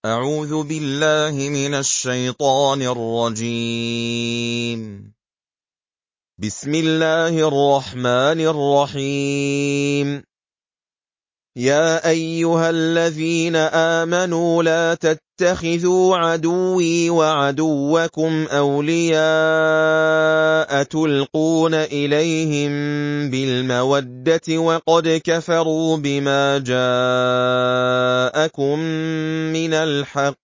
أعوذ بالله من الشيطان الرجيم. بسم الله الرحمن الرحيم. يا أيها الذين آمنوا لا تتخذوا عدوي وعدوكم أولياء تلقون إليهم بالمودة وقد كفروا بما جاءكم من الحق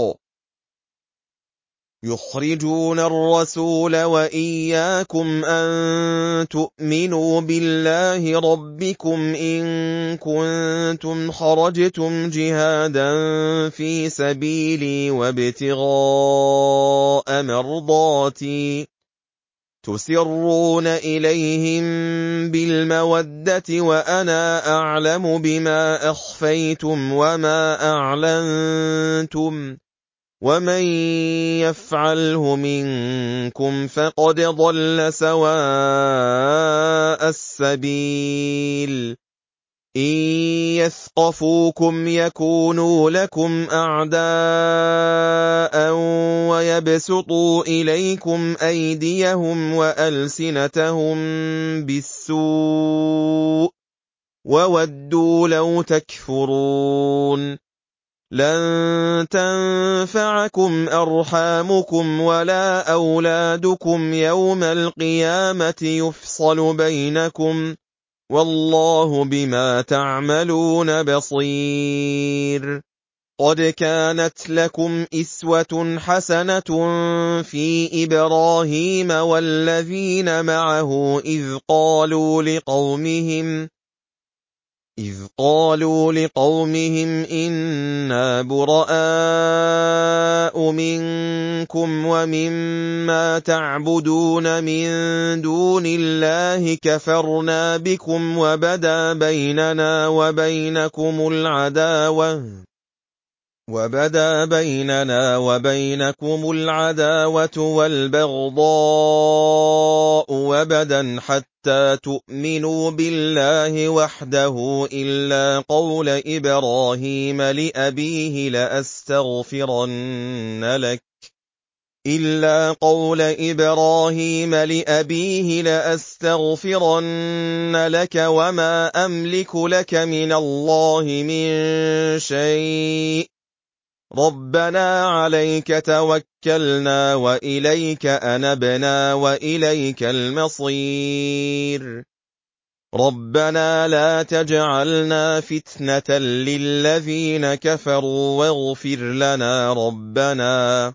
يخرجون الرسول وإياكم أن تؤمنوا بالله ربكم إن كنتم خرجتم جهادا في سبيلي وابتغاء مرضاتي تسرون إليهم بالمودة وأنا أعلم بما أخفيتم وما أعلنتم ومن يفعله منكم فقد ضل سواء السبيل إن يثقفوكم يكونوا لكم أعداء ويبسطوا إليكم أيديهم وألسنتهم بالسوء وودوا لو تكفرون لن تنفعكم أرحامكم ولا أولادكم يوم القيامة يفصل بينكم والله بما تعملون بصير قد كانت لكم إسوة حسنة في إبراهيم والذين معه إذ قالوا لقومهم إنا براء منكم ومما تعبدون من دون الله كفرنا بكم وبدا بيننا وبينكم العداوة والبغضاء وبدا حتى تؤمنوا بالله وحده إلا قول إبراهيم لأبيه لأستغفرن لك وما أملك لك من الله من شيء ربنا عليك توكلنا وإليك أنبنا وإليك المصير ربنا لا تجعلنا فتنة للذين كفروا واغفر لنا ربنا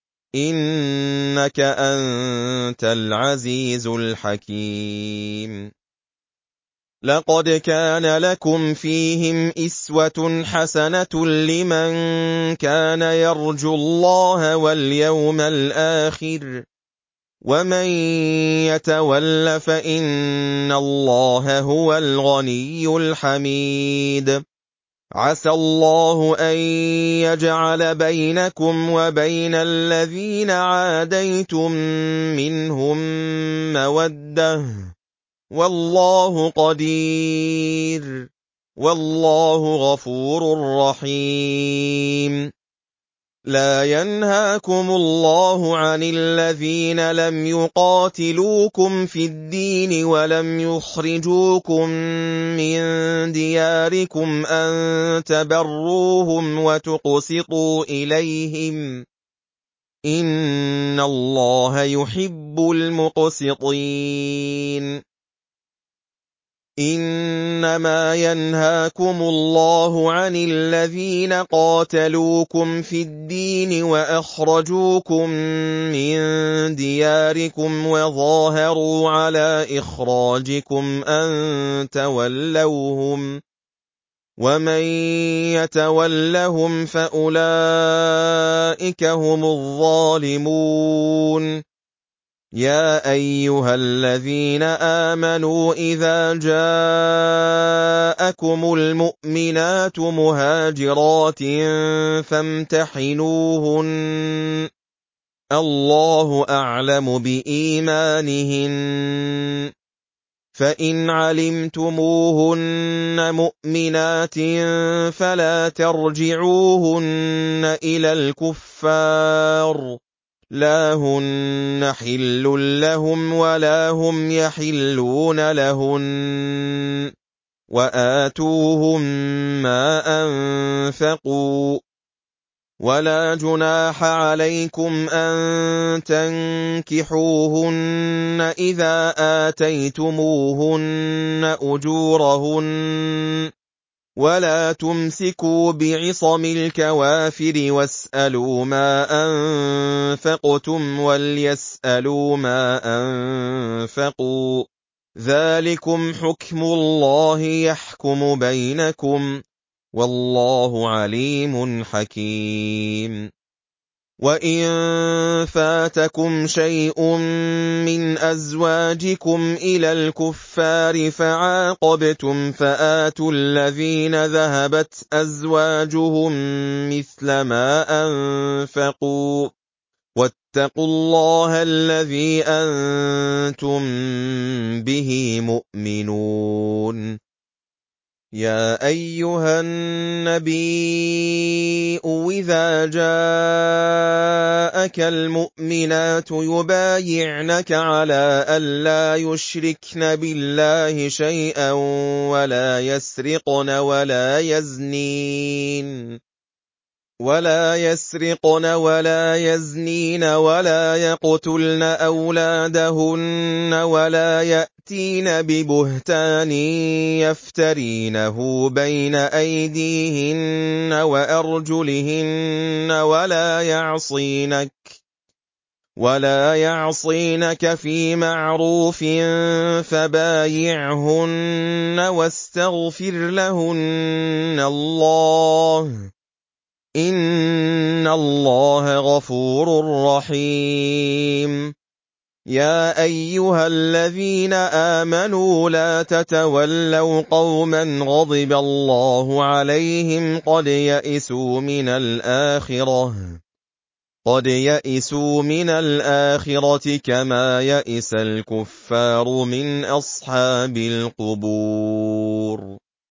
إنك أنت العزيز الحكيم لقد كان لكم فيهم إسوة حسنة لمن كان يرجو الله واليوم الآخر ومن يتول فإن الله هو الغني الحميد عسى الله أن يجعل بينكم وبين الذين عاديتم منهم مودة والله قدير والله غفور رحيم لا ينهاكم الله عن الذين لم يقاتلوكم في الدين ولم يخرجوكم من دياركم أن تبروهم وتقسطوا إليهم إن الله يحب المقسطين إنما ينهاكم الله عن الذين قاتلوكم في الدين وأخرجوكم من دياركم وظاهروا على إخراجكم أن تولوهم ومن يتولهم فأولئك هم الظالمون يا أيها الذين آمنوا إذا جاءكم المؤمنات مهاجرات فامتحنوهن الله أعلم بإيمانهن فإن علمتموهن مؤمنات فلا ترجعوهن إلى الكفار لا هن حل لهم ولا هم يحلون لهن وآتوهم ما أنفقوا ولا جناح عليكم أن تنكحوهن إذا آتيتموهن أجورهن ولا تمسكوا بعصم الكوافر واسألوا ما أنفقتم وليسألوا ما أنفقوا ذلكم حكم الله يحكم بينكم والله عليم حكيم وإن فاتكم شيء من أزواجكم إلى الكفار فعاقبتم فآتوا الذين ذهبت أزواجهم مثل ما أنفقوا واتقوا الله الذي أنتم به مؤمنون يا أيها النبي إذا جاءك المؤمنات يبايعنك على ألا يشركن بالله شيئا ولا يسرقن ولا يزنين ولا يقتلن أولادهن ولا يأتين ببهتان يفترينه بين أيديهن وأرجلهن ولا يعصينك في معروف فبايعهن واستغفر لهن الله إن الله غفور رحيم يا أيها الذين آمنوا لا تتولوا قوما غضب الله عليهم قد يئسوا من الآخرة كما يئس الكفار من أصحاب القبور